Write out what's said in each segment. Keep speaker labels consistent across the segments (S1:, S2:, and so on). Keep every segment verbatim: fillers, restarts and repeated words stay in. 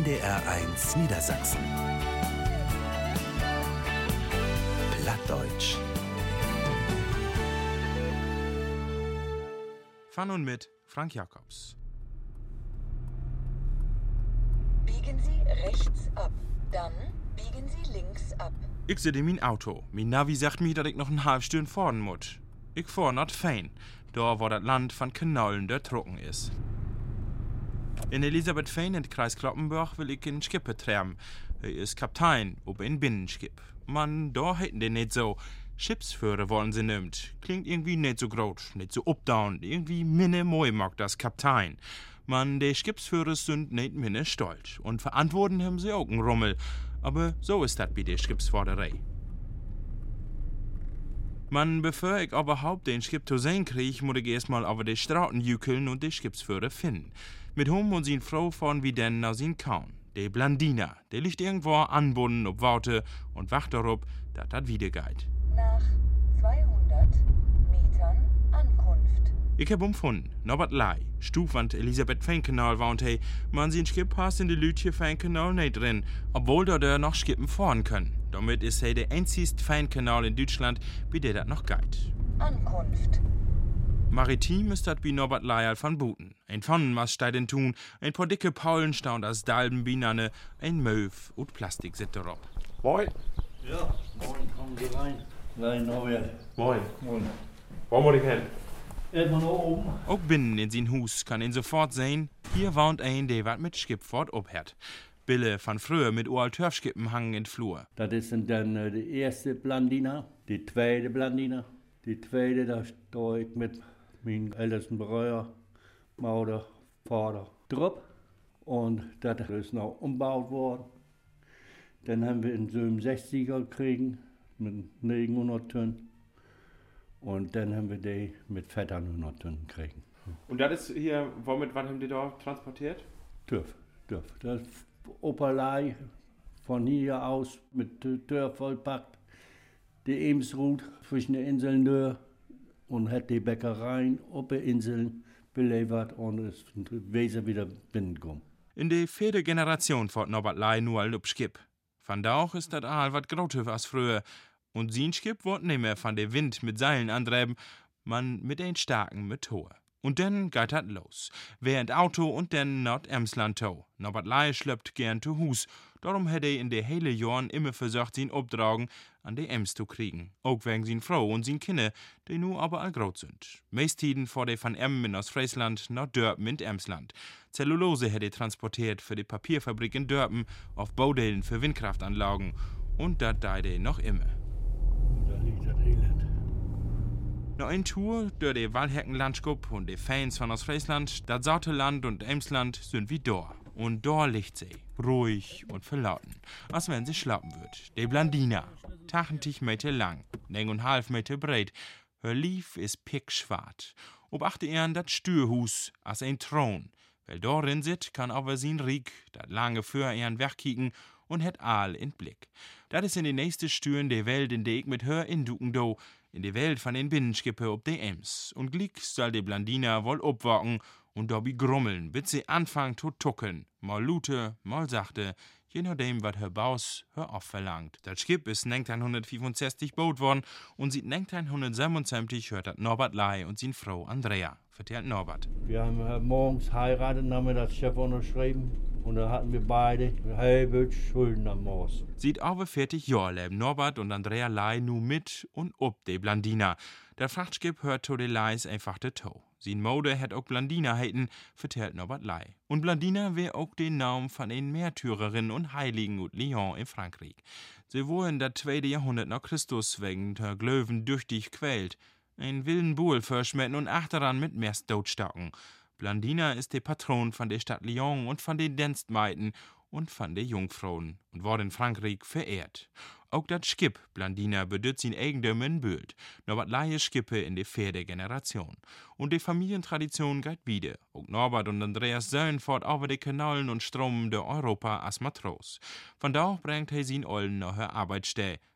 S1: N D R eins Niedersachsen. Plattdeutsch.
S2: Von und mit Frank Jacobs.
S3: Biegen Sie rechts ab, dann biegen Sie links ab.
S2: Ich sitze in mein Auto. Mein Navi sagt mir, dass ich noch eine halbe Stunde fahren muss. Ich fahr nach Fein, da wo das Land von Knollen der trocken ist. In Elisabethfein in Kreis Kloppenburg will ich einen Skipper treiben. Er ist Kaptein, ob ein Binnenskip. Man, da hätten die nicht so. Schiffsführer wollen sie nimmt. Klingt irgendwie nicht so groß, nicht so updown. Irgendwie minne moi mag das Kaptein. Man, die Schiffsführer sind nicht minne stolz. Und verantworten haben sie auch einen Rummel. Aber so ist das bei der Schiffsfahrerei. Man, bevor ich überhaupt den Skip zu sehen krieg, muss ich erstmal über die Straßen jükeln und die Schiffsführer finden. Mit Hum und sin Frau fahren wie denn aus sin Kaun. De Blandina, der liegt irgendwo anbunden ob Worte und wacht darauf, dass das wieder geht.
S3: Nach zweihundert Metern Ankunft.
S2: Ich hab umfunden, Norbert Lai, Stufwand Elisabeth-Fein-Kanal wohnt hey, man sin Skip passt in die Lütje Fein-Kanal nicht drin, obwohl da der noch Skippen fahren können. Damit ist er der einzigste Fein-Kanal in Deutschland, bei der das noch geht.
S3: Ankunft.
S2: Maritim ist dat wie Norbert Leier van Buten. Ein Pfannenmast steht in Thun, ein paar dicke Paulen staunt aus Dalben Binane, ein Möw und Plastik sit darauf.
S4: Moin.
S5: Ja, moin, kommen Sie rein. Rein, Norbert.
S4: Moin.
S5: Moin.
S4: Wo muss ich hin?
S5: Erstmal nach oben.
S2: Auch binnen in sein Hus kann ihn sofort sehen, hier wohnt ein, der wat mit Skipfort obhört. Bille van früher mit Oal Turfskippen hangen in Flur.
S5: Das ist dann äh, die erste Blandina, die zweite Blandina. Die zweite, da stehe ich mit meinem ältesten Bruder, Mauder, Vater, drauf. Und das ist noch umgebaut worden. Dann haben wir einen siebenundsechziger gekriegt mit neunhundert Tonnen. Und dann haben wir die mit vierhundert Tonnen gekriegt.
S4: Und das ist hier, womit, was haben die da transportiert?
S5: Dürf, dürf. Das ist Opalei von hier aus mit Tür vollpackt. Die Emsrut zwischen den Inseln durch und hat die Bäckereien auf den Inseln beliefert und ist Wesen wieder binnengekommen.
S2: In der vierten Generation fährt Norbert Lai nur ein Skip. Van Dauch ist das all wat groter als früher. Und sein Skip wird nicht mehr von der Wind mit Seilen antreiben, man mit den starken Motor. Und dann geht das los. Während Auto und dann Nord-Emsland to. Norbert Lai schleppt gern zu Hus. Darum hätte er in de hele Jahren immer versucht, sin Obdragen an de Ems zu kriegen. Auch wegen sin Frau und sin Kinder, die nu aber all groß sind. Meistiden vor de van Emmen aus Friesland nach Dörpen in Emsland. Zellulose hätte er transportiert für die Papierfabrik in Dörpen auf Baudelen für Windkraftanlagen. Und dat deide noch immer.
S5: Da liegt das Elend.
S2: Noch ein Tour durch die Walheckenlandschap und die Fans von aus Friesland, das Sauterland und Emsland sind wie da. Und da liegt sie, ruhig und verlauten, als wenn sie schlappen wird. Die Blandina, achtzig Meter lang, neuneinhalb Meter breit. Her Lief ist pickschwarz. Ob achte er an das Stürhus als ein Thron. Weil darin sit, kann aber sin Riek, dat lange für ihren Werk kicken und het Aal in Blick. Das ist in die nächste Stüren der Welt, in der ich mit her induken do, in die Welt von den Binnenskippe ob de Ems. Und glick soll die Blandina wohl obwachen und dobi grummeln, bis sie anfangen zu tucken. Mal lute, mal sachte, je nachdem, wat her Baus her aufverlangt. Das Skip ist neunzehnhundertfünfundsechzig gebaut worden und seit neunzehnhundertsiebenundsiebzig hört das Norbert Lai und sin Frau Andrea, vertellt Norbert.
S5: Wir haben äh, morgens heiratet und haben wir das Chef unterschrieben. Und da hatten wir beide halbe Schulden am Mors.
S2: Sieht aber vierzig Jahre leben Norbert und Andrea Lai nu mit und ob de Blandina. Der Frachtskip hört to de Leis einfach de to. Sin Mode hätt auch Blandina heiten, vertellt Norbert Lai. Und Blandina wär auch den Namen von den Märtyrerinnen und Heiligen ut Lyon in Frankreich. Sie wurden das zweite Jahrhundert nach Christus wegen der Glöwen düchtig quält. Ein wilden Buhl verschmetten und achteran mit Mers totstocken. Blandina ist der Patron von der Stadt Lyon und von den Dienstmeiden und von den Jungfrauen und wurde in Frankreich verehrt. Auch das Skip Blandina bedeutet sin Eigendom in Böld, Norbert Lai Skippe in der vierten Generation. Und die Familientradition geht wieder. Auch Norbert und Andreas Söhn fort über die Kanalen und Strom der Europa als Matros. Von da bringt er sin Ollen nach her Arbeitsstelle,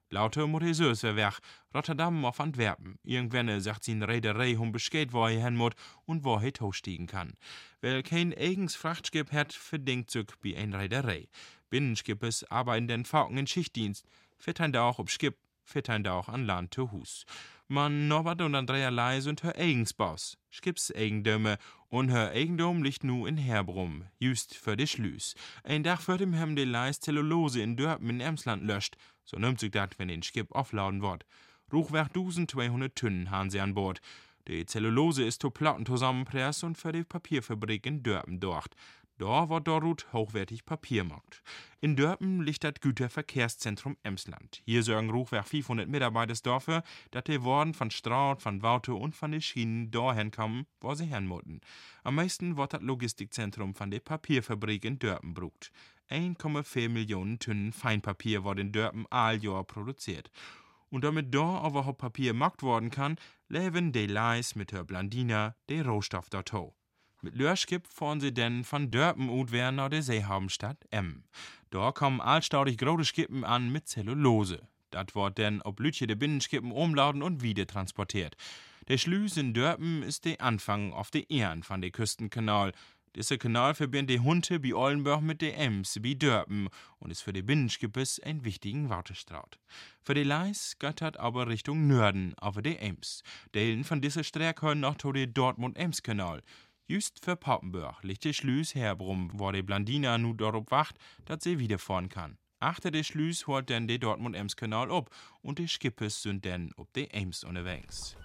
S2: Lauter muss er süß weg, Rotterdam auf Antwerpen. Irgendwann sagt sie in Reederei, um bescheid, wo er hin muss und wo er hochstiegen kann. Weil kein eigens Frachtschiff hat, verdient sich bei ein Reederei. Binnenschippes arbeiten den Falken in Schichtdienst, fittein da auch ob Skip, fittein da auch an Land zu Hus. Man Norbert und Andrea Lei sind her eigens Boss, Skips Eigendöme, und her Eigendom liegt nu in Herbrum, just für die Schlüs. Ein Tag für dem hem de Leis Zellulose in Dörpen in Emsland löscht, so nimmt sich dat, wenn den Skip aufladen wird. Ruchwerk zwölfhundert Tonnen haben sie an Bord. Die Zellulose ist zu Platten zusammenpress und für die Papierfabrik in Dörpen dort. Da wird dort hochwertig Papier gemacht. In Dörpen liegt das Güterverkehrszentrum Emsland. Hier sorgen Ruchwerk fünfhundert Mitarbeiter dafür, dass die Waren von Straut, von Wauto und von den Schienen dahin kommen, wo sie hin müssen. Am meisten wird das Logistikzentrum von der Papierfabrik in Dörpen brucht. eins Komma vier Millionen Tonnen Feinpapier wird in Dörpen all Jahr produziert. Und damit da überhaupt Papier gemacht worden kann, leben die Leis mit der Blandina den Rohstoff dato. Mit Lörschkip fahren sie denn von Dörpen ut werden nach der Seehabenstadt Em. Da kommen allstaudig große Skippen an mit Zellulose. Dat wird denn ob Lütje de Binnenskippen umladen und wieder transportiert. Der Schlüs in Dörpen ist der Anfang auf der Ehren von der Küstenkanal. Dieser Kanal verbindet die Hunte bei Ollenburg mit der Ems bei Dörpen und ist für die Binnenskippes ein wichtigen Wartestraut. Für die Leis geht das aber Richtung Norden auf der Ems. Delen von dieser Strecke können noch zu der Dortmund-Ems-Kanal. Just für Poppenburg liegt der Schlüs Herbrum, wo die Blandina nu darauf wacht, dass sie wiederfahren kann. Achter der Schlüs holt dann der Dortmund-Ems-Kanal ab und die Skippes sind dann ob der Ems unterwegs.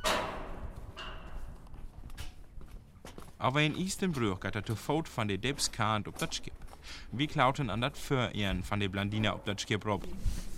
S2: Aber in Istenbrüch geht er zu Fout von der Debskant ob das Skip. Wie klauten an das Föhren von der Blandina ob das Skip rob.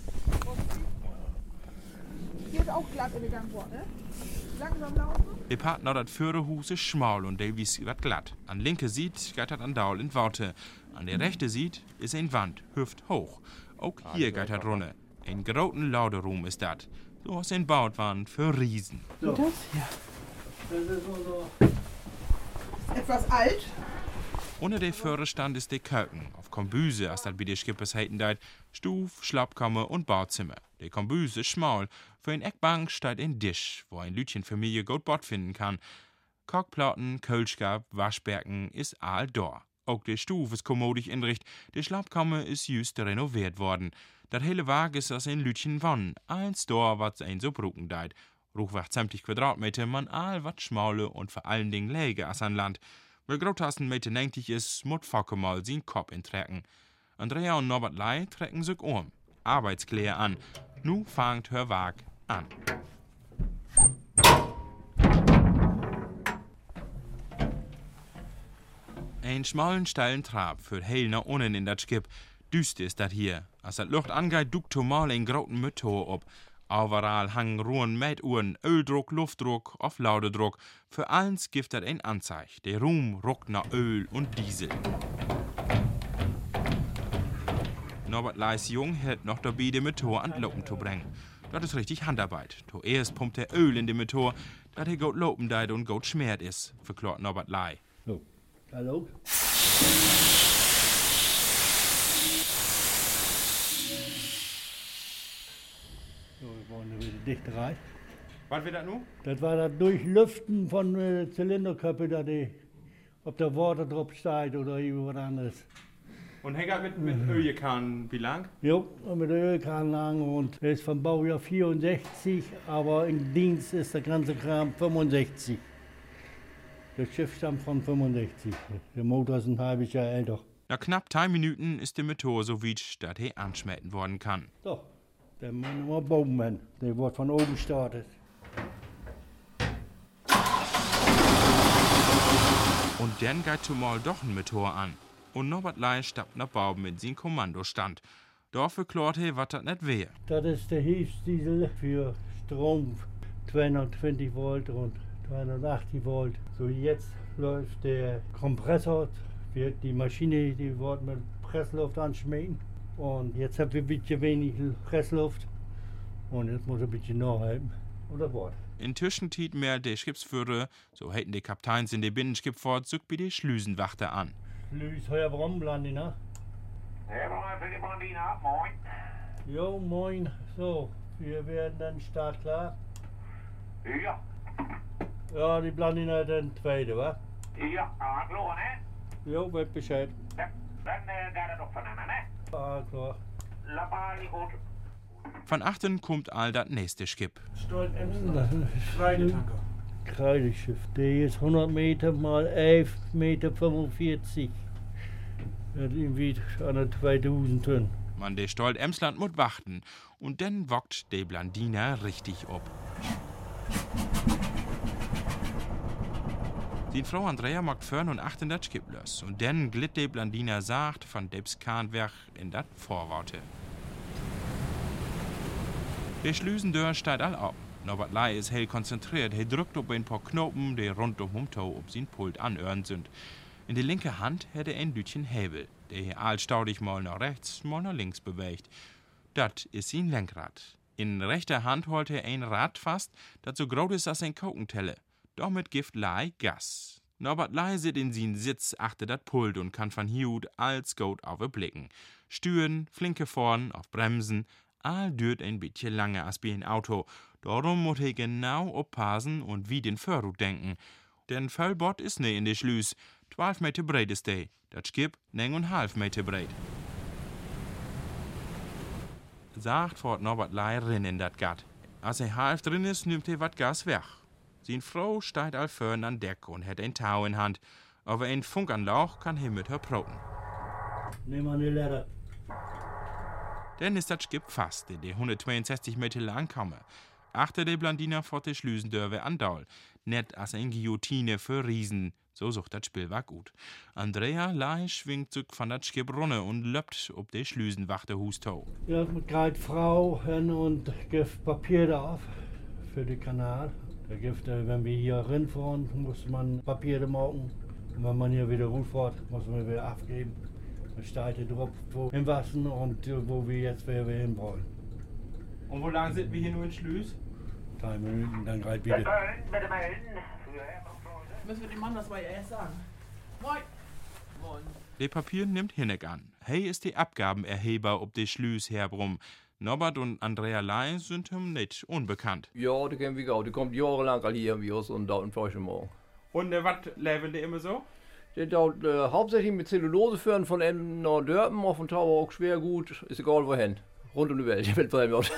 S6: Hier ist auch glatt übergangen worden, ne? Langsam laufen.
S2: Der Partner das Führerhus ist schmal und Davies wird glatt. An linke Seite geht das an Daul in Worte. An der rechte Seite ist ein Wand, hüft hoch. Auch hier geht das runter. Ein großen Lauderum ist das. So was ein Bautwand für Riesen.
S5: So.
S6: Das hier.
S5: Das ist unser
S6: Etwas alt.
S2: Unter der Führerstand ist der Keuken. Auf Kombüse, als das bei den Skippers heiten deit, Stuf, Schlappkammer und Badzimmer. Der Kombüse ist schmal. Für eine Eckbank steht ein Tisch, wo ein Lütchenfamilie gut Bord finden kann. Kochplatten, Kölschgab, Waschbergen ist all da. Auch der Stuf ist kommodisch inricht. Die Schlappkammer ist just renoviert worden. Das hele Wagen ist aus ein Lütchen wann. Eins da, was ein so brucken deit. Ruchwach zwanzig Quadratmeter, man all wat schmaule und vor allen Dingen läge as an Land. Weil Grotasten Meter neunzig ist, mut Facke mal sin Kopf intrecken. Andrea und Norbert Lei trecken sich um. Arbeitskläder an. Nu fangt hör Wag an. Ein schmalen, steilen Trab führt hell nach unten in dat Skip. Düster ist dat hier. Als dat Luft angeht, duckt mal ein groten Motor ob. Overall hangen Ruhen, Metuhren, Öldruck, Luftdruck, auf Lauderdruck. Für alles gibt das ein Anzeig. Der Ruhm ruckt nach Öl und Diesel. Norbert Leis Jung hält noch dabei, den Motor an Lopen zu bringen. Das ist richtig Handarbeit. Zuerst pumpt er Öl in den Motor, dass er gut lopen deit und gut schmiert ist, verklort Norbert Lei.
S5: So. Hallo? So, wir wollen wieder Dichterei.
S4: Was wird das nun?
S5: Das war das Durchlüften von äh, Zylinderköpfen, dass die, ob der Wasser drauf steigt oder irgendwas anderes.
S4: Und hängt mit, mit Öljekan wie lang?
S5: Jo, und mit der Ölkran lang und er ist vom Baujahr vierundsechzig, aber im Dienst ist der ganze Kram fünfundsechzig. Das Schiff stammt von fünfundsechzig. Der Motor ist ein halbes Jahr älter.
S2: Nach knapp drei Minuten ist der Motor so weit, dass er anschmelzen worden kann.
S5: So, der Mann war Bogenmann. Der wird von oben gestartet.
S2: Und dann geht zumal doch ein Motor an. Und Norbert Lei stappt nach Bauben in sein Kommandostand. Dafür klärt er, was das nicht wäre.
S5: Das ist der Hilfsdiesel für Strom, zweihundertzwanzig Volt und zweihundertachtzig Volt. So jetzt läuft der Kompressor, wird die Maschine, die wird mit Pressluft anschmieden. Und jetzt haben wir ein bisschen wenig Pressluft und jetzt muss er ein bisschen nachhalten. Und das war's.
S2: Inzwischen mehr der Schiffsführer, so hätten die Kapteins in der Binnenschifffahrt, sich bei der Schlüsenwachte an.
S5: Luis Herbrum, Blandina.
S7: Herbrum für die Blandina, moin.
S5: Jo, moin. So, Wir werden dann startklar.
S7: Ja,
S5: Ja, die Blandina den tweede, wa?
S7: ja, ah, klar, ne?
S5: Jo, weet Bescheid.
S7: Ja, dann äh, geht er doch voneinander, ne?
S5: Ah, klar.
S7: Labali gut.
S2: Von achten kommt all das nächste Skip.
S4: Stolz Emsland. Kreidetanker.
S5: Kreideschiff, der ist hundert Meter mal elf Meter fünfundvierzig. Das hat irgendwie an zweitausend Tonnen.
S2: Man de Stolt Emsland muss warten und dann wockt de Blandina richtig ob. Die Frau Andrea macht vorn und achten das Skip los und dann glitt de Blandina sacht von Debs Kahnwerk in dat Vorworte. Der Schlüsendör steigt all ab. Norbert Lai ist hell konzentriert. Er drückt auf ein paar Knoten, die rund um den Tau auf sein Pult anören sind. In der linken Hand hat er ein Lütchen Hebel, der hier allstaudig mal nach rechts, mal nach links bewegt. Das ist sein Lenkrad. In rechter Hand holt er ein Rad fast, das so groß ist als ein Kokentelle. Damit gibt Lai Gas. Norbert Lai sitzt in seinen Sitz achter das Pult und kann von hier als gut aufblicken. Stüren, Flinke vorn, auf Bremsen, all dürt ein bisschen lange als bei ein Auto. Darum muss er genau aufpassen und wie den Förrut denken. Denn Vollbord ist ne in de Schlüs. zwölf Meter breit ist de. Das Skip neng und halb Meter breit. Sagt fort Norbert Lai rin in dat Gat. Als er halb drin ist, nimmt er wat Gas weg. Sin Frau steigt all vorn an Deck und hat ein Tau in Hand. Aber ein Funkanlauch kann er mit her proten.
S5: Nimm mal eine Lehre.
S2: Dann ist das Skip fast, in der hundertzweiundsechzig Meter lang komme. Achter der Blandina fort der Schlüsendörwe andauer. Net als ein Guillotine für Riesen. So sucht das Spiel war gut. Andrea Lai schwingt sich von das Skip runter und löppt ob der Schlüsenwachte Hustau.
S5: Ja, mit gerade Frau hin und gibt Papier drauf für den Kanal. Da gibt, wenn wir hier rinfahren, muss man Papiere machen. Und wenn man hier wieder rufährt, muss man wieder abgeben. Dann steht er drauf, wo im Wasser und wo wir jetzt wieder hin wollen.
S4: Und wo lang sind wir hier nur in Schlüs?
S5: Drei Minuten, dann gerade
S7: Mit
S5: wieder.
S7: Melden, mit Melden.
S6: Müssen wir dem Mann das mal erst sagen. Moin. Moin.
S2: De Papier nimmt Hinneck an. Hey ist die Abgabenerheber ob de Schlüs herbrum. Norbert und Andrea Lai sind ihm nicht unbekannt.
S8: Ja, die kennen wir auch. Die kommt jahrelang all hier wie uns und da in Morgen.
S4: Und äh, was leben die immer so?
S8: Der dauert äh, hauptsächlich mit Zellulose führen von Emden nach Dörpen, auf dem Tower auch schwer gut, ist egal wohin. Rund um die Welt, die Welt bleiben wir.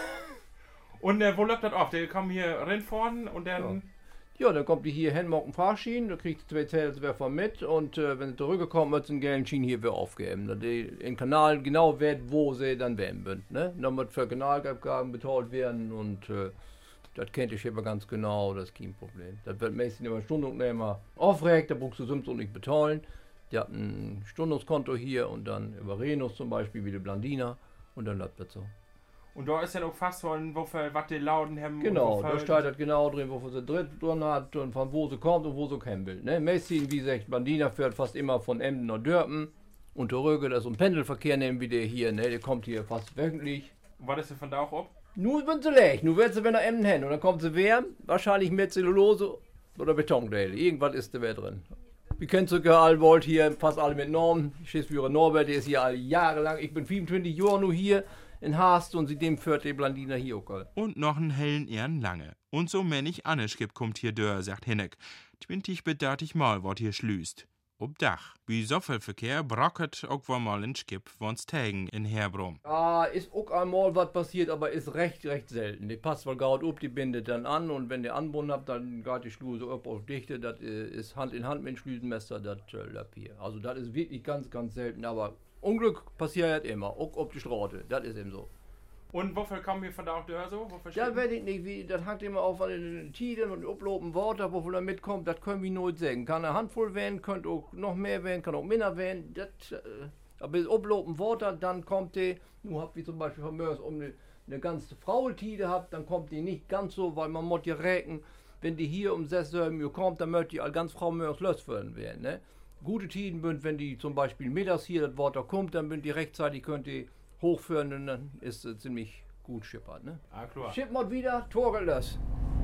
S4: Und äh, wo läuft das auf? Die kommen hier rinfahren und dann...
S8: Ja, dann kommt die hier hin, macht einen Fahrschienen, da kriegt die zwei Zellwerfer mit und äh, wenn sie zurückkommt, wird sie einen gelben Schienen hier wieder aufgeben. Da die im Kanal genau wird, wo sie dann werden würden. Ne? Dann wird für Kanalabgaben bezahlt werden und äh, das kennt ich immer ganz genau, das ist kein Problem. Das wird meistens immer Stundungsnehmer aufregt, da brauchst du sonst auch nicht bezahlen. Die hat ein Stundungskonto hier und dann über Renus zum Beispiel, wie die Blandina und dann läuft das so.
S4: Und da ist ja auch fast von, wofür, was die Lauten haben.
S8: Genau, da steht das genau drin, wofür sie drin, drin hat und von wo sie kommt und wo sie kommen will. Ne? Messi, wie gesagt, Blandina fährt fast immer von Emden nach Dörpen. Und der Röge, das ist ein Pendelverkehr, nehmen wie der hier, ne? Der kommt hier fast wöchentlich.
S4: Und was ist denn von da auch ab?
S8: Nur wenn sie leicht, nur wird sie wenn nach Emden hin. Und dann kommt sie wer, wahrscheinlich mit Zellulose oder Betondale. Irgendwas ist da wer drin. Wir kennen sogar alle Volt hier, fast alle mit Norm. Schiffsführer Norbert, der ist hier alle Jahre lang. Ich bin fünfundzwanzig Jahre nur hier in Haast und seitdem führt die Blandina hier auch.
S2: Und noch einen hellen Ehren lange. Und so männig Anneschip kommt hier dör, sagt Hinneck. Twintig bedartig mal, wort hier schlüst. Ob Dach. Wie so viel Verkehr brocket auch wohl mal ein Skip, won's Tägen in Herbrum.
S8: Ah, ist auch einmal was passiert, aber ist recht, recht selten. Die passt wohl gerade up, die bindet dann an und wenn ihr anbunden habt, dann geht die Schluse up auf Dichte. Das ist Hand in Hand mit dem Schlüsenmesser, das äh, läuft hier. Also das ist wirklich ganz, ganz selten, aber Unglück passiert immer, auch auf die Straße, das ist eben so.
S4: Und wofür kommen wir von da auch da so? Wofür
S8: Ja,
S4: stehen?
S8: weiß ich nicht, wie, das hängt immer auf an den Tiden und uplopen Worte, wofür da mitkommt, das können wir nicht sagen. Kann eine Handvoll werden, könnte auch noch mehr werden, kann auch minder werden, das, äh, aber das uplopen Worte, dann kommt die, nur habt wie zum Beispiel von Mörs, um eine, eine ganze Frauentide habt, dann kommt die nicht ganz so, weil man muss ja räken, wenn die hier um sechs Uhr kommt, dann möchte die als ganz Frau Mörs lösfördern werden, ne? Gute Tiden bünd, wenn die zum Beispiel mittags hier das Wort da kommt, dann bünd die rechtzeitig, könnt ihr hochführen und dann ist es ziemlich gut schippert, ne?
S4: Ah, klar.
S8: Schippert wieder, torgelt das.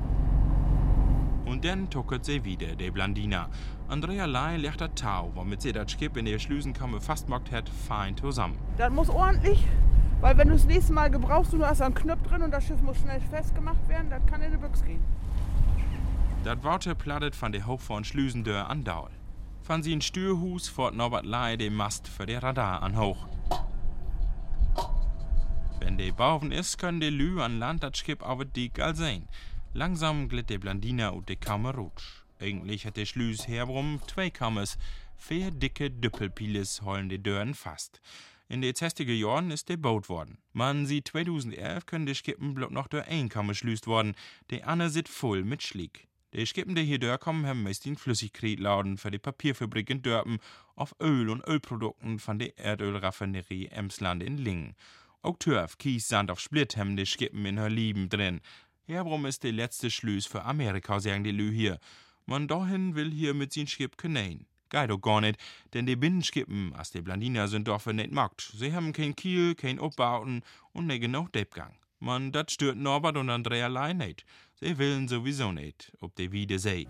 S2: Und dann tuckert sie wieder, de Blandina. Andrea Lai legt das Tau, womit sie das Skip in der Schlüsenkammer fast mockt hat, fein zusammen.
S6: Das muss ordentlich Weil wenn du das nächste Mal gebrauchst, du hast einen Knopf drin und das Schiff muss schnell festgemacht werden, das kann in die Büchse gehen.
S2: Das Worte plattet von der Hoch- von Schlüsendör an Daul. Von sie in Stürhus fort Norbert Ley den Mast für den Radar an hoch. Wenn der Bauwen ist, können die Lü an Land das Schiff auf den Dick all sehen. Langsam glitt der Blandiner ut de Kammer rutsch. Eigentlich hat der Schlüs herum zwei Kammers. Vier dicke Düppelpiles holen die Dörren fast. In den zestigen Jahren ist der baut worden. Man sieht zweitausendelf können die Skippen bloß noch durch ein Kammer schlüst worden. Der andere sit voll mit Schlick. Die Skippen, die hier durchkommen, haben meist den Flüssigkret laden für die Papierfabrik in Dörpen auf Öl und Ölprodukten von der Erdölraffinerie Emsland in Lingen. Auch Turf, Kies, Sand auf Split haben die Skippen in her Lieben drin. Herum ist der letzte Schlüs für Amerika, sagen die Lü hier. Man dahin will hier mit sin Skip knähen. Geht doch gar nicht, denn die Binnenskippen, als die Blandiner sind dafür nicht magt. Sie haben kein Kiel, kein Obbauten und nicht genug Deppgang. Man, dat stört Norbert und Andrea allein nicht. Sie willen sowieso nicht, ob die wieder See.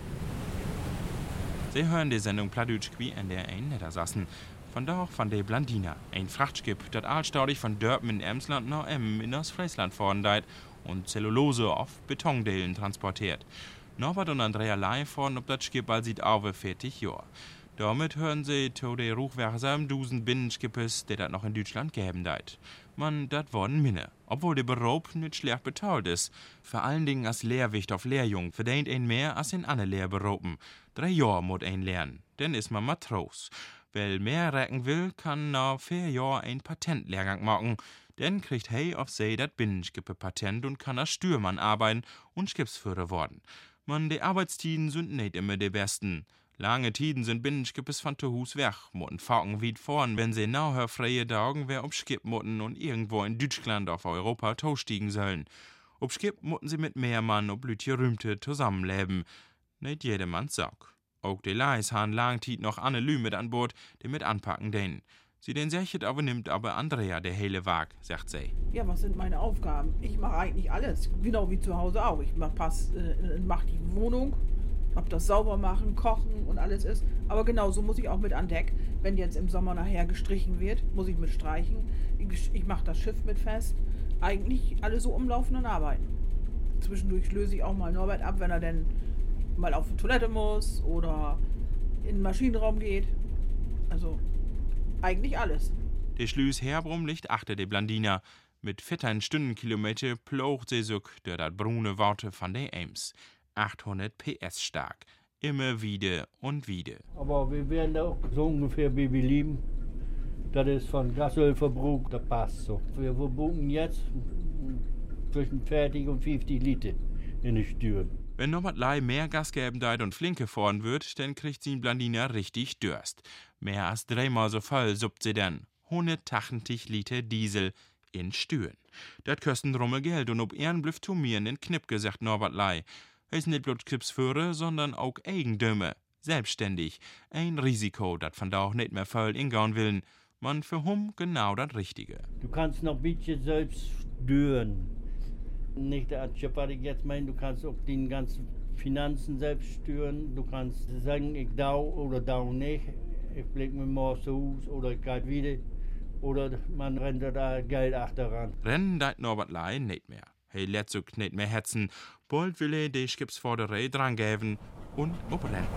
S2: Sie hören die Sendung Plattdeutsch wie in der ein Niedersassen. Von da auch von der Blandiner, ein Frachtschiff, dat allstaudig von Dörpen in Emsland nach Emmen in das Friesland fahren deit und Zellulose auf Betondelen transportiert. Norbert und Andrea Ley fahren ob das Schiff bald sieht auf vierzig Jahre. Damit hören sie zu der Ruchwerksam Dusen Binnenschippes, der das noch in Deutschland geben deit. Man, dat worden minne, obwohl der Beruf nicht schlecht bezahlt ist. Vor allen Dingen als Lehrwicht auf Lehrjung verdient ein mehr als in anderen Lehrberufen. Drei Jahre muss ein lernen, denn ist man Matros. Wer mehr recken will, kann nach vier Jahren ein Patentlehrgang machen. Dann kriegt hey auf See dat Binnenschippe-Patent und kann als Stürmann arbeiten und Schiffsführer worden. Man, die Arbeitstiden sind nicht immer die besten. Lange Tiden sind Binnenschippes von zu Hus weg, motten fahren weit vorn, wenn sie nachher freie Tagen wer ob Skip motten und irgendwo in Deutschland auf Europa taustiegen sollen. Ob Skip motten sie mit mehr Mann ob Lütje Rümte zusammenleben. Nicht jedermanns Sack. Auch die Leis han lang Tid noch Anne Lü mit an Bord, die mit anpacken den. Sie den sechet aber nimmt aber Andrea der hele Wag, sagt sie.
S6: Ja, was sind meine Aufgaben? Ich mache eigentlich alles, genau wie zu Hause auch. Ich mach, pass, äh, mach die Wohnung, ob das sauber machen, kochen und alles ist. Aber genauso muss ich auch mit an Deck. Wenn jetzt im Sommer nachher gestrichen wird, muss ich mit streichen. Ich, ich mache das Schiff mit fest. Eigentlich alle so umlaufenden Arbeiten. Zwischendurch löse ich auch mal Norbert ab, wenn er denn mal auf die Toilette muss oder in den Maschinenraum geht. Also eigentlich alles.
S2: Der Schlüs herbrum liegt achter de Blandiner. Mit vierzehn Stundenkilometer plocht sie so durch das brune Worte von der Ems. achthundert P S stark. Immer wieder und wieder.
S5: Aber wir werden auch so ungefähr wie wir lieben. Das ist von Gasölverbrauch, das passt so. Wir verbrauchen jetzt zwischen vierzig und fünfzig Liter in den Stüren.
S2: Wenn Norbert Ley mehr Gas geben deit und flinke fahren wird, dann kriegt sie in Blandiner richtig Durst. Mehr als dreimal so voll suppt sie dann. hundertachtzig Liter Diesel in Stüren. Das kostet Rummel Geld und ob ihren blüff zu mir in den Knipp, gesagt Norbert Ley. Er ist nicht bloß Schiffsführer, sondern auch Eigendöme. Selbstständig. Ein Risiko, das von da auch nicht mehr voll ingauen willen. Man für hum genau das Richtige.
S5: Du kannst noch ein bisschen selbst steuern. Nicht, was ich jetzt meine, du kannst auch die ganzen Finanzen selbst steuern. Du kannst sagen, ich dau oder dau nicht. Ich blick mir morgen zu Hause oder ich gehe wieder. Oder man rennt da Geld achteran.
S2: Rennen deit Norbert Ley nicht mehr. Hey, lässt sich nicht mehr hetzen. Bald will er die Schiffsvorderei dran geben und obrennen.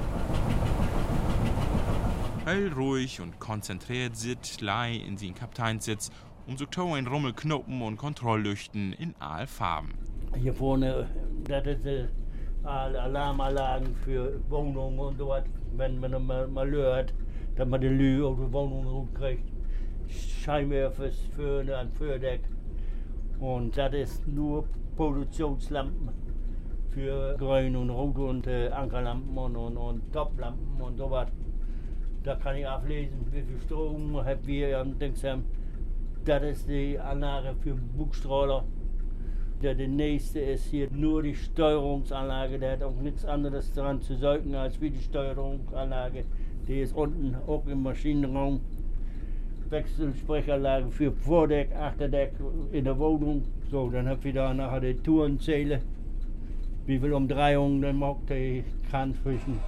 S2: Heil ruhig und konzentriert sitzt Ley in seinen Kapiteinssitz, um so to ein Rummel Knoten und Kontrollleuchten in all Farben.
S5: Hier vorne, das ist äh, Alarmanlagen für Wohnungen und so was. Wenn man mal, mal hört, dass man die Lü auf die Wohnung hochkriegt. Scheinwerfer für ein Fördeck. Und das ist nur Produktionslampen für Grün und Rot und äh, Ankerlampen und, und, und Toplampen und so was. Da kann ich ablesen, wie viel Strom haben wir und denkst, das ist die Anlage für Bugstrahler. Der, der nächste ist hier nur die Steuerungsanlage, der hat auch nichts anderes daran zu sagen als wie die Steuerungsanlage. Die ist unten auch im Maschinenraum. Wechselsprechanlage für Vordeck, Achterdeck in der Wohnung. So, dann hab ich da nachher die Tourenzähle. Wie viel Umdrehungen dann macht der kann zwischen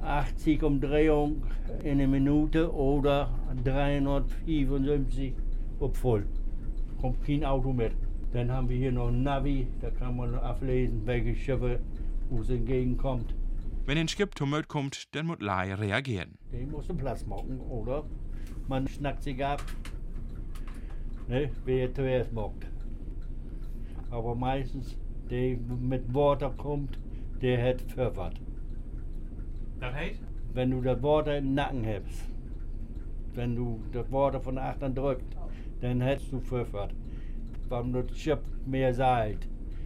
S5: achtzig Umdrehungen in einer Minute oder dreihundertfünfundsiebzig auf voll. Kommt kein Auto mit. Dann haben wir hier noch ein Navi, da kann man ablesen, welche Schiffe uns entgegenkommt.
S2: Wenn ein Schiff zum Möd kommt, dann muss Lai reagieren.
S5: Den muss Platz machen, oder? Man schnackt sich ab, ne, wer zuerst macht. Aber meistens, der mit Wasser kommt, der hat Pfeffert.
S2: Das heißt?
S5: Wenn du das Wasser im Nacken hast, wenn du das Wasser von achtern drückt, dann hast du Pfeffert. Wenn das Schiff mehr seilt,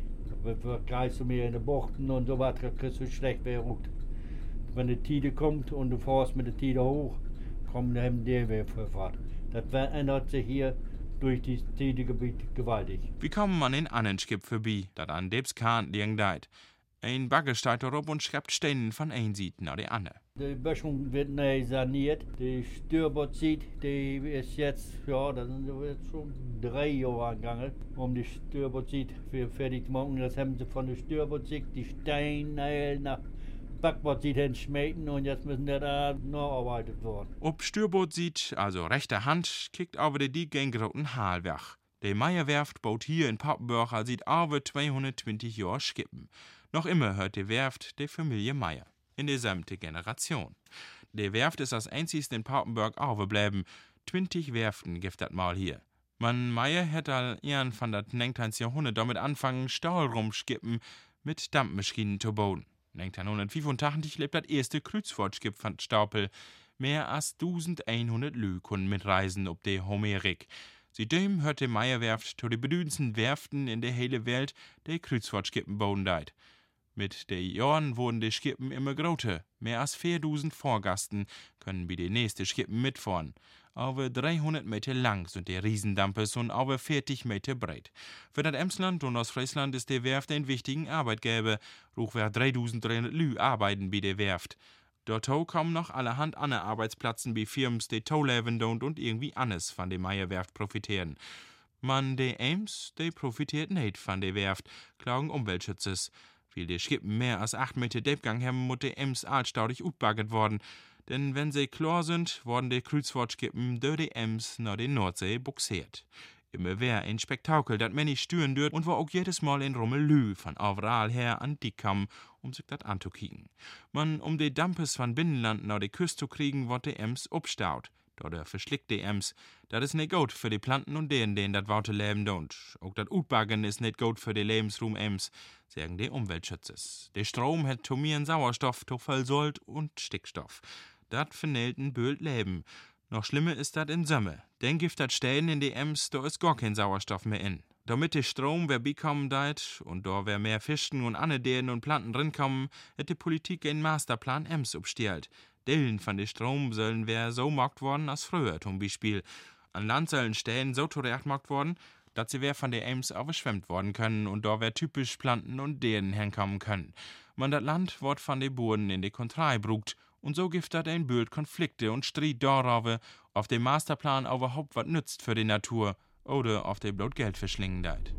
S5: greifst du mehr in die Buchten und so weiter, kriegst du schlecht beruht. Wenn die Tide kommt und du fährst mit der Tide hoch, kommt dann der wieder Pfeffert. Das ändert sich hier durch das Tidegebiet gewaltig.
S2: Wie kommen man in einen Schiff vorbei, das an Debs Kahn liegen deit? Ein Bagger steigt darauf und schreibt Steine von einer Seite nach der anderen.
S5: Die Böschung wird neu saniert. Die Steuerbordseite, die ist jetzt, ja, das sind jetzt schon drei Jahre gegangen, um die Steuerbordseite fertig zu machen. Das haben sie von der Steuerbordseite die Steine nach Backbordseite hinschmieden und jetzt müssen die da nacharbeitet werden.
S2: Ob Steuerbordseite, also rechter Hand, kickt aber der die gegen großen Hal weg. Die Meierwerft baut hier in Papenburg seit über zweihundertzwanzig Jahren Skippen. Noch immer hört die Werft der Familie Meier, in der gesamten Generation. Die Werft ist als einzigste in Papenburg aufgeblieben. zwanzig Werften gibt das mal hier. Man Meier hätte al ihren von das neunzehnten Jahrhundert damit anfangen, Stahl rumskippen mit Dampfmaschinen zu bauen. neunzehnhundertfünfundachtzig lebt das erste Kreuzfahrtschiff von Staupel. Mehr als eintausendeinhundert Lü konnten mitreisen ob der Homerik. Seitdem hört die Meierwerft zu den bedeutendsten Werften in der hele Welt, die Kreuzfahrtschiffen bauen deit. Mit den Jahren wurden die Schippen immer größer. Mehr als viertausend Fahrgasten können bei den nächsten Schippen mitfahren. Over dreihundert Meter lang sind die Riesendampers und over vierzig Meter breit. Für das Emsland und Ostfriesland ist die Werft ein wichtiger Arbeitgeber. Ungefähr dreitausenddreihundert Lü arbeiten bei der Werft. Dort kommen noch allerhand andere Arbeitsplätze bei Firmen, die Tolleben und irgendwie alles von der Meierwerft profitieren. Man, der Ems, der profitiert nicht von der Werft, klagen Umweltschützers. Weil die Schippen mehr als acht Meter Debgang haben, muss der Ems altstaudig utbaggert worden. Denn wenn sie klar sind, worden die Kreuzfahrtschippen durch die Ems nach der Nordsee buxiert. Immer wär ein Spektakel, dat man nicht stören dürft und war auch jedes Mal in Rummelü von overall her an die kam, um sich dat anzukicken. Man, um die Dampes von Binnenland nach die Küste zu kriegen, wird die Ems obstaut. Oder verschlickt die Ems. Dat is nicht gut für die Planten und denen, denen dat Worte leben don't. Auch dat Utbaggen is nicht gut für die Lebensraum Ems, sagen die Umweltschützers. Der Strom hat zu mir Sauerstoff, zu viel Salt und Stickstoff. Dat vernählt ein Bild Leben. Noch schlimmer ist dat in Sommer. Denn gibt dat Stellen in die Ems, da ist gar kein Sauerstoff mehr in. Damit der Strom wer bekommen deit und da wer mehr Fischen und Anedäden und Planten drin kommen, hat die Politik einen Masterplan Ems obstielt. Dellen von der Strom sollen wer so gemacht worden als früher zum Beispiel. An Land sollen Stellen so zurechtgemacht worden, dass sie wer von der Ems überschwemmt worden können und da wer typisch Planten und Däden herkommen können. Man dat Land wird von den Boden in die Kontrolle brugt und so gibt dat ein Bild Konflikte und Streit darauf, auf dem Masterplan überhaupt was nützt für die Natur oder auf der bloß Geld verschlingen deit.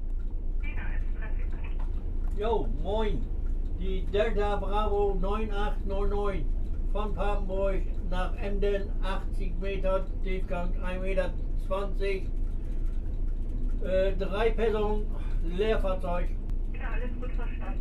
S5: Jo, moin. Die Delta Bravo neun acht neun neun von Papenburg nach Emden, achtzig Meter, Tiefgang ein Meter zwanzig. Äh, drei Personen, Leerfahrzeug.
S7: Ja, alles gut verstanden.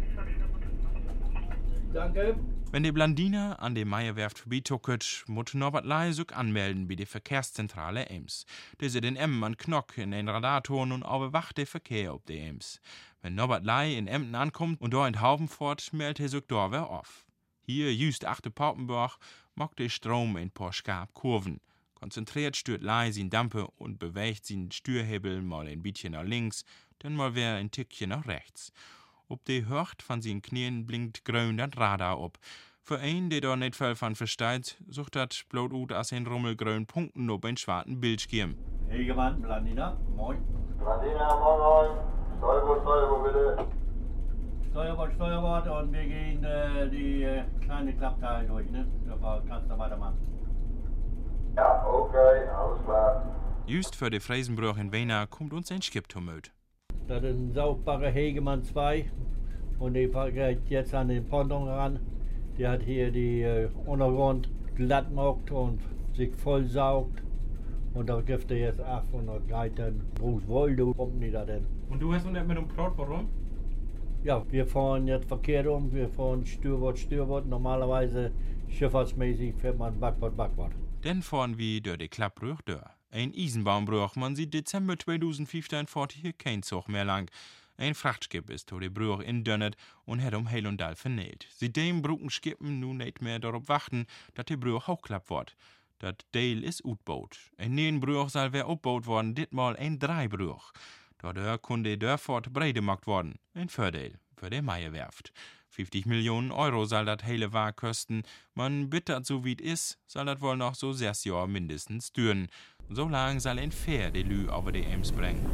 S5: Danke.
S2: Wenn die Blandiner an der Meierwerft vorbeitucket, muss Norbert Leisuk anmelden bei der Verkehrszentrale Ems. Diese den Emmen an Knock in den Radarton und überwacht den Verkehr auf der Ems. Wenn Norbert Lei in Emden ankommt und da in Haufen fort, meldet er sich da wer auf. Hier, just achte Papenburg, mag der Strom in paar Skab Kurven. Konzentriert stört Lei sin Dampe und bewegt sin Stürhebel mal ein bisschen nach links, dann mal wer ein Tickchen nach rechts. Ob die hört von sin Knien blinkt grün das Radar ob. Für einen, der da nicht viel von versteht, sucht dat blot ut as ein rummelgrün Punkten ob ein schwarzen Bildschirm.
S5: Hegemann, Blandina, moin.
S9: Blandina, moin, moin. Steuerbord, Steuerbord, bitte.
S5: Steuerbord, Steuerbord und wir gehen äh, die äh, kleine Klappteil durch, ne? Da kannst du weitermachen.
S9: Ja, okay, alles klar.
S2: Just für die Fräsenbruch in Wiener kommt uns ein Schiff zum Möd.
S5: Das ist ein saugbarer Hegemann zwei und der geht jetzt an den Ponton ran. Der hat hier die äh, Untergrund glatt gemacht und sich voll saugt Und da gibt er jetzt ab und da geht dann Bruce Woldo, kommt nicht da denn.
S4: Und du hast nicht mit dem Brot, warum?
S5: Ja, wir fahren jetzt verkehrt um, wir fahren Steuerbord, Steuerbord. Normalerweise schifffahrtsmäßig fährt man Backbord, Backbord.
S2: Dann fahren wir durch die Klappbrüch durch. Ein Eisenbahnbruch, man sieht Dezember zweitausendfünfzehn fährt hier kein Zug mehr lang. Ein Frachtschip ist durch die Brüch indönnet und hat um Heil und Dall vernäht. Seitdem brucken Skippen nun nicht mehr darauf warten, dass die Brüch hochklappt wird. Das Teil ist utbaut. Ein neuen Brüch soll wer aufgebaut worden, ditmal ein Dreibrüch. Dadurch konnte die Dörfort breite gemacht worden. Ein Vorteil für die Meierwerft. fünfzig Millionen Euro soll das hele War kosten. Man bittert so wie es ist, soll das wohl noch so sechs Jahre mindestens düren. So lang soll ein Pferd die Lü über die Ems bringen.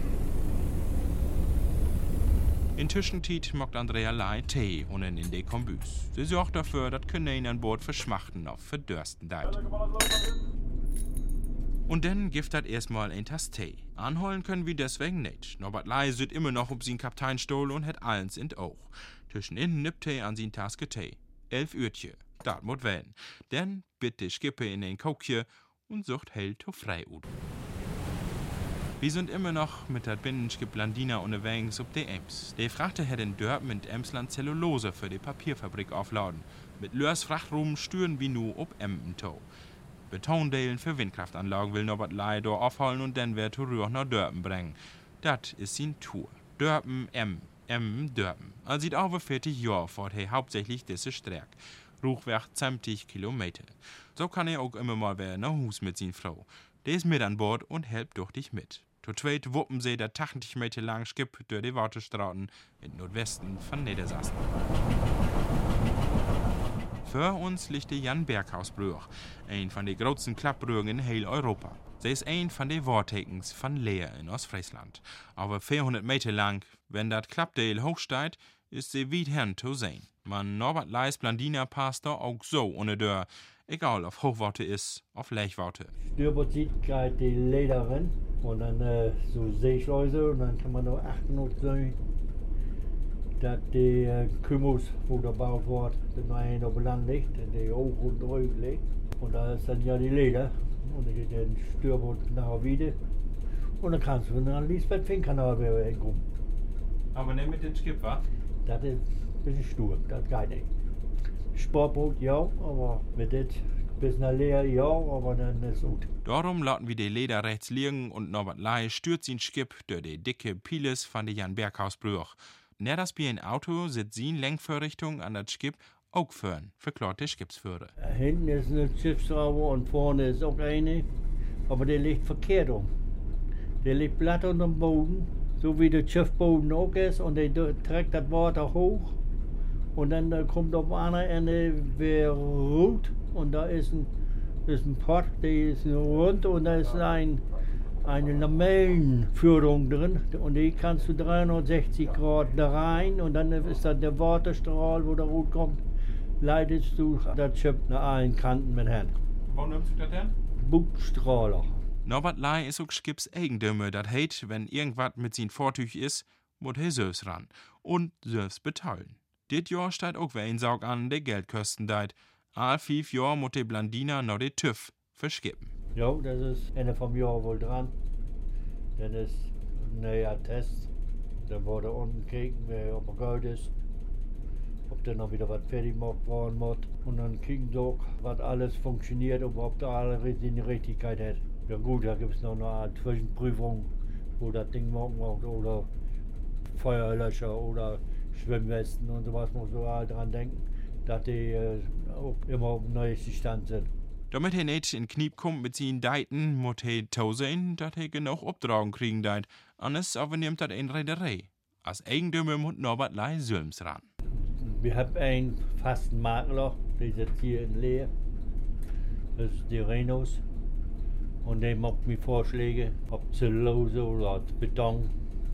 S2: Inzwischen macht Andrea Lai Tee unten in die Kombüs. Sie sorgt dafür, dass Könnchen an Bord verschmachten auf verdörsten deit. Und dann gibt das erstmal ein Tass Tee. Anholen können wir deswegen nicht. Norbert Lai sitzt immer noch auf sin Kapteinstuhl und hat eins in Auge. Zwischen innen nippt er an sin Taske Tee. Elf Uhrtje, dat mut werden. Dann bitte Skippe in den Kokje und sucht hell to frei ut. Wir sind immer noch mit der Binnenschip Blandina unterwegs auf die Ems. Die Frachter hat in Dörpen in Emsland Zellulose für die Papierfabrik aufladen. Mit Lörs Frachtrum stüren wir nur ob Emmentow. Betondelen für Windkraftanlagen will Norbert Lai dort aufholen und dann wird Rühr nach Dörpen bringen. Das ist sein Tour. Dörpen, Em, Em, Dörpen. Also sieht over vierzig Jahre fort er hauptsächlich diese Strecke. Ruchweg zwanzig Kilometer. So kann er auch immer mal wieder nach Hus mit seiner Frau. Der ist mit an Bord und helpt durch dich mit. Zu zweit wuppen sie der achtzig Meter lang Skip durch die Wartestraßen im Nordwesten von Niedersachsen. Für uns liegt der Jan Berghausbrüch, ein von den größten Klappbrüchen in heel Europa. Sie ist ein von den Vortekens von Leer in Ostfriesland. Aber vierhundert Meter lang, wenn das Klappdeel hochsteigt, ist sie weit hin zu sehen. Man Norbert Leis Blandina passt da auch so ohne Dörr, egal ob Hochworte ist, auf Lechworte.
S5: Steuerbord sieht gerade die Lederin und dann äh, so Seeschleuse und dann kann man noch achten und sehen, dass die äh, Kümus, wo der gebaut wird, der eine auf dem Land liegt, der hoch und drüben liegt. Und da ist dann ja die Leder und dann geht der Steuerbord nachher wieder und dann kannst du dann Lisbeth-Fink-Kanal wieder hinkommen.
S4: Aber nicht mit dem Skip, wa?
S5: Das ist ein bisschen stur, das geht nicht. Sportboot ja, aber mit dem bis nach Leer ja, aber dann ist gut.
S2: Darum lassen wir die Leder rechts liegen und Norbert Lai stürzt ihn Skip durch die dicke Piles von der Jan Berghausbrüch. Näher das Bier ein Auto sitzt sie in Lenkvorrichtung an das Skip auch führen, verklart der Skipsführer.
S5: Hinten ist eine Schiffsraube und vorne ist auch eine, aber der liegt verkehrt um. Der liegt platt unter dem Boden, so wie der Schiffboden auch ist und der trägt das Wasser hoch. Und dann da kommt auf einer Ende wer rot und da ist ein, ist ein Pott, der ist rund und da ist ein, eine Lamellenführung drin und die kannst du dreihundertsechzig Grad da rein und dann ist da der Wasserstrahl, wo der Rot kommt, leitest du das Schiff nach allen Kanten mit Hand.
S4: Wo nimmst du das denn?
S5: Bugstrahler.
S2: Norbert Lai ist auch Skips Eigendümme, das heit, wenn irgendwas mit sin Vortüch ist, muss er selbst ran und selbst bezahlen. Dit Jahr steht auch wer ein Saug an, der Geldkosten deit. All fünf Jahr muss die Blandina noch den TÜV verschippen.
S5: Ja, das ist Ende vom Jahr wohl dran. Dann ist ein neuer Test. Dann wurde unten gekeken, ob er gut ist. Ob dann noch wieder was fertig gemacht worden muss. Und dann kicken sie auch, was alles funktioniert und ob da alles die Richtigkeit hat. Ja gut, da gibt es noch eine Zwischenprüfung, wo das Ding machen macht oder Feuerlöscher oder Schwimmwesten und sowas, muss man halt dran denken, dass die äh, auch immer auf dem neuesten Stand sind.
S2: Damit er nicht in Kniep kommt mit seinen Deiten, muss er tausen, dass er genug Obtragen kriegen deit. Anders aber nimmt das eine Reederei. Als Eigentümer muss Norbert Lai Sülms ran.
S5: Wir haben einen fasten Makler, der sitzt hier in Leer. Das ist die Renos. Und der macht mir Vorschläge, ob Zellulose oder Beton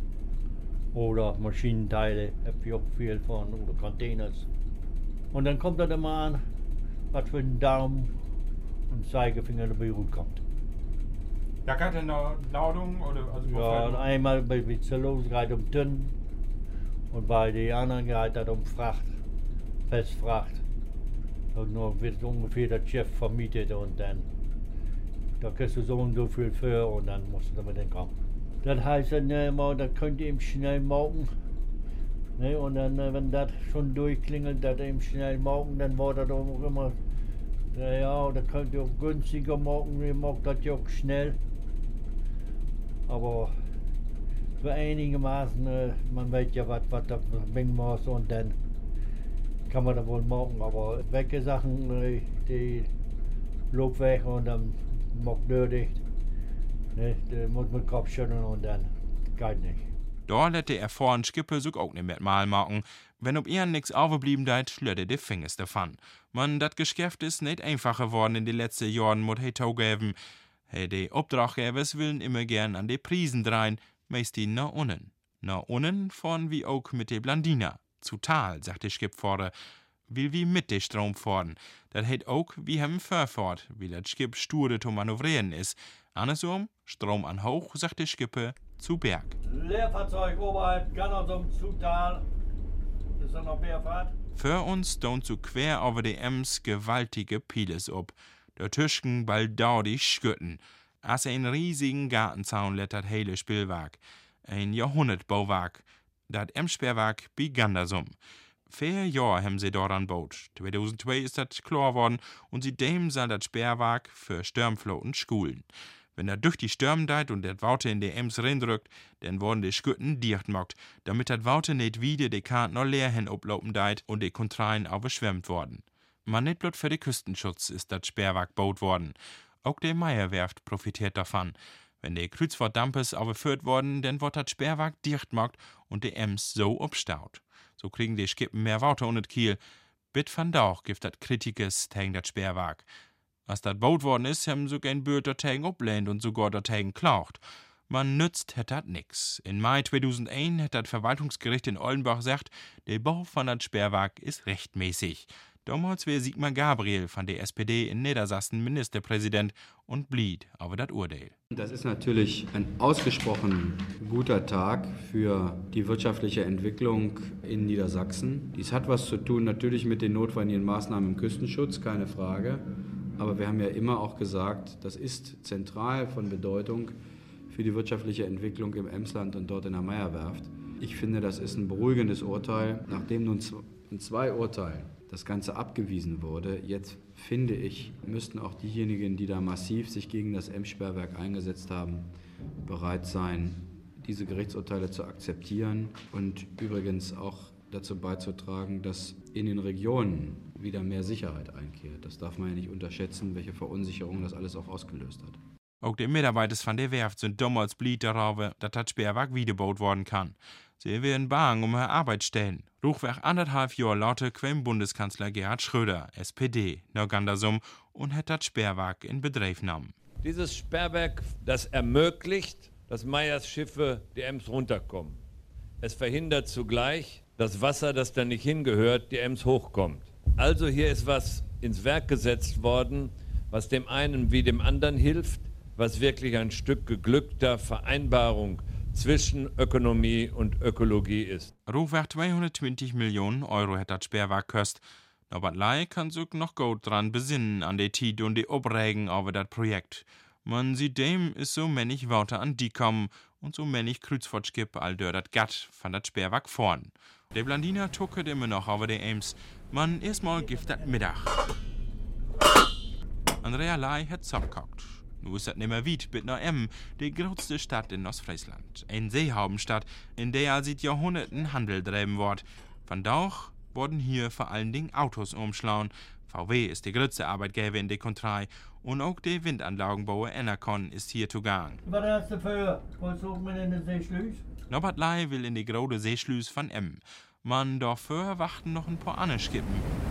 S5: oder Maschinenteile, habe ich auch viel von, oder Containers. Und dann kommt er immer an, was für einen Daumen und Zeigefinger dabei gut kommt.
S4: Da geht dann noch Ladung oder also
S5: Ja, und einmal bei Zellulose geht es um Tonnen und bei den anderen geht es um Fracht, Festfracht. Und nur wird ungefähr das Schiff vermietet und dann da kriegst du so und so viel für und dann musst du damit kommen. Das heißt dann immer, da könnt ihr eben schnell morgen. Ne, und dann, wenn das schon durchklingelt, dass eben schnell morgen, dann war das auch immer, ja, da könnt ihr auch günstiger morgen, ihr macht das ja auch schnell. Aber für einigermaßen, man weiß ja, was da bringen muss und dann kann man da wohl machen. Aber welche Sachen, die lobt weg und dann macht Tür dicht. Ne, da muss man den Kopf schütteln und dann geht nicht.
S2: Da lätte er vorn Skippe sogar auch nicht mehr mal machen. Wenn ob ihr nix overblieben deit, schlötte de Fingers davon. Man, dat Geschäft ist nicht einfacher geworden in den letzten Jahren mit he Taugäven. He de Obdrachtgebers willen immer gern an de Prisen drein, meist die nach unnen. Nach unnen fahren wie auch mit de Blandina. Zu Tal, sagt de Skipfahrer. Will wie mit de Strom fahren. Dat heit auch wie hem Verfahrt, wie dat Skip sture zu manövrieren is. Andersrum, Strom an hoch, sagt de Skippe, zu Berg.
S5: Leerfahrzeug oberhalb, Gannersum zu Tal. Ist da noch Bärfahrt?
S2: Für uns don't so quer over de Ems gewaltige Piles ob. Der Tischken bald da die Schütten. Als ein riesigen Gartenzaun lettert hele Spielwerk. Ein Jahrhundertbauwerk. Dat Emsperrwerk bi Gandersum. Vier Jahre haben sie daran baut. zweitausendzwei ist das klar worden und seitdem soll das Sperrwerk für Stürmfloten schulen. Wenn er durch die Stürme deit und das Waute in der Ems reindrückt, dann wurden die Schütten dicht gemacht, damit das Waute nicht wieder die Karte noch leer hin oblaufen deit und die Kontreien auch beschwemmt worden. Man nicht bloß für den Küstenschutz ist das Sperrwerk gebaut worden. Auch die Meierwerft profitiert davon. Wenn die Kreuzfahrtdampes aufgeführt worden, dann wird das Sperrwerk dicht gemacht und die Ems so abstaut. So kriegen die Skippen mehr Water unter Kiel. Bit van Dauch gibt das Kritikes gegen das Sperrwerk. Als das gebaut worden ist, haben so kein Bürger dagegen ablehnt und sogar dagegen klagt. Man nützt hätt dat nix. In Mai zweitausendeins hat das Verwaltungsgericht in Oldenburg gesagt, der Bau von das Sperrwerk ist rechtmäßig. Damals war Sigmar Gabriel von der S P D in Niedersachsen Ministerpräsident und blieb aber das Urteil.
S10: Das ist natürlich ein ausgesprochen guter Tag für die wirtschaftliche Entwicklung in Niedersachsen. Dies hat was zu tun natürlich mit den notwendigen Maßnahmen im Küstenschutz, keine Frage. Aber wir haben ja immer auch gesagt, das ist zentral von Bedeutung für die wirtschaftliche Entwicklung im Emsland und dort in der Meierwerft. Ich finde, das ist ein beruhigendes Urteil, nachdem nun in zwei Urteilen das Ganze abgewiesen wurde. Jetzt finde ich, müssten auch diejenigen, die da massiv sich gegen das Ems-Sperrwerk eingesetzt haben, bereit sein, diese Gerichtsurteile zu akzeptieren und übrigens auch dazu beizutragen, dass in den Regionen wieder mehr Sicherheit einkehrt. Das darf man ja nicht unterschätzen, welche Verunsicherung das alles auch ausgelöst hat.
S2: Auch die Mitarbeiter von der Werft sind damals blieb darauf, dass das Sperrwerk wiedergebaut werden kann. Sie werden bang um ihre Arbeit stellen. Ruchweg anderthalb Jahre laute quem Bundeskanzler Gerhard Schröder, S P D, nach Gandersum und hat das Sperrwerk in Betrieb genommen.
S11: Dieses Sperrwerk, das ermöglicht, dass Meyers Schiffe die Ems runterkommen. Es verhindert zugleich, dass Wasser, das da nicht hingehört, die Ems hochkommt. Also hier ist was ins Werk gesetzt worden, was dem einen wie dem anderen hilft, was wirklich ein Stück geglückter Vereinbarung zwischen Ökonomie und Ökologie ist.
S2: Ruchweg zweihundertzwanzig Millionen Euro hat das Sperrwerk gekostet. Aber Lei kann sich noch gut dran besinnen an die Tid und die Obregen über das Projekt. Man sieht dem ist so männlich Worte an die kommen und so männlich Kreuzfahrtschip all dör dat Gatt von dat Sperrwerk vorn. Der Blandiner tucket immer noch über die Ems. Man erstmal gibt dat Mittag. Andrea Lei hat zopkockt. Nu ist das nimmer weit, bis nach Emmen, die größte Stadt in Ostfriesland. Eine Seehaubenstadt, in der seit Jahrhunderten Handel treiben wird. Von Dauch wurden hier vor allen Dingen Autos umschlagen. V W ist die größte Arbeitgeber in der Kontrei und auch der Windanlagenbauer Enercon ist hier zugang.
S5: Was hast du für? Was sucht man in der Seeschlüss?
S2: Norbert Lei will in die große Seeschlüss von Emmen. Man dafür warten noch ein paar andere Skippen.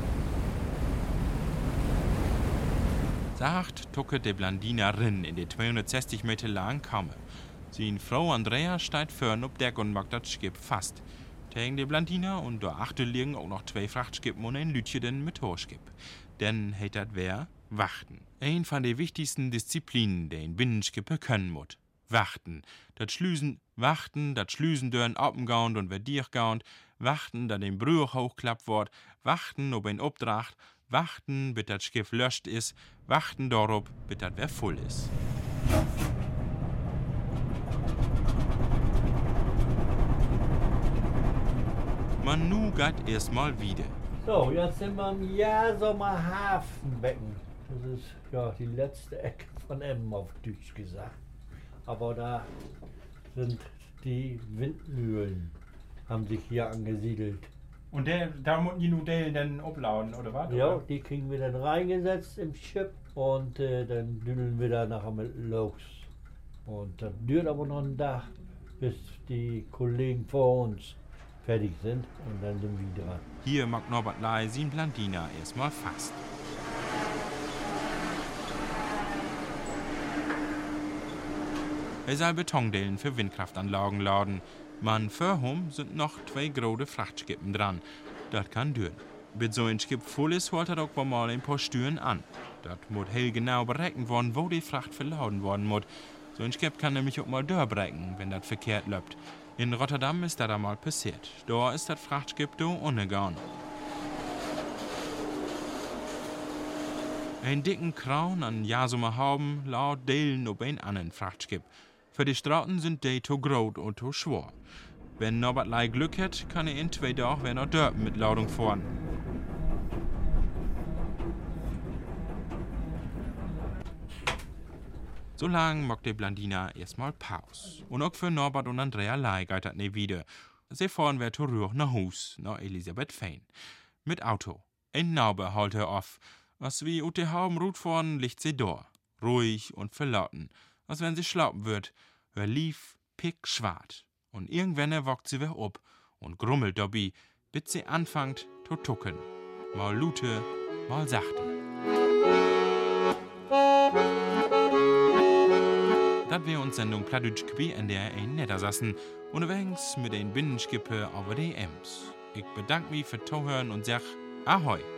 S2: Sagt tucket de Blandiner rin in die zweihundertsechzig Meter langen Kammer. Sin Frau Andrea steht vorn ob Deck und macht das Skip fast. Tegen de Blandiner und da achte liegen auch noch zwei Frachtskippen und ein Lütchen mit Hochskip. Denn heit dat wer? Wachten. Ein von den wichtigsten Disziplinen, der in Binnenskippe können muss. Wachten. Dat Schlüsen, wachten, dat Schlüsendörn abengaunt und wer dichgaunt. Wachten, da den Brüch hochklappt wird. Wachten, ob ein Obdracht. Warten, bis das Schiff löscht ist, warten darauf, bis das wer voll ist. Man nu geht erstmal wieder.
S5: So, jetzt sind wir im Jahrsumer Hafenbecken. Das ist ja die letzte Ecke von Emmen auf Deutsch gesagt. Aber da sind die Windmühlen, haben sich hier angesiedelt.
S4: Und der, da mussten die Nudellen dann abladen, oder was?
S5: Ja,
S4: oder?
S5: die kriegen wir dann reingesetzt im Schiff und äh, dann düdeln wir da nachher mit los. Und das dauert aber noch einen Tag, bis die Kollegen vor uns fertig sind und dann sind wir dran.
S2: Hier mag Norbert Ley sin Blandina erstmal fast. Er soll Betondelen für Windkraftanlagen laden. Man vorhum sind noch zwei große Frachtschippen dran. Das kann düren. Bis so ein Schiff voll ist, holt er auch mal ein paar Stüren an. Das muss hell genau berechnet werden, wo die Fracht verladen worden muss. So ein Schiff kann nämlich auch mal durchbrechen, wenn das verkehrt läuft. In Rotterdam ist das einmal passiert. Da ist das Frachtschiff da untergegangen. Ein dicken Kraun an Jahrsumer Hauben laut Delen auf ein anderen Frachtschiff. Für die Straßen sind die zu groß und zu schwer. Wenn Norbert Ley Glück hat, kann er in zwei Tagen wieder nach Dörpen mit Ladung fahren. So lang mag die Blandina erstmal Pause. Und auch für Norbert und Andrea Ley geht das nicht wieder. Sie fahren wir zurück nach Haus, nach Elisabeth Fein. Mit Auto. Ein Naube holt er auf. Als wie ut die Hauben Rut fahren, liegt sie da. Ruhig und verlauten. Als wenn sie schlaupen wird. Hör lief, pick, schwart. Und irgendwann wagt sie wieder ab und grummelt dabei, bis sie anfängt zu tucken. Mal lute, mal sachte. Das wäre uns Sendung Plattdeutsch Q B, in der ein Niedersassen unterwegs mit den Binnenskippe über die Ems. Ich bedanke mich für Zuhören und sag Ahoi!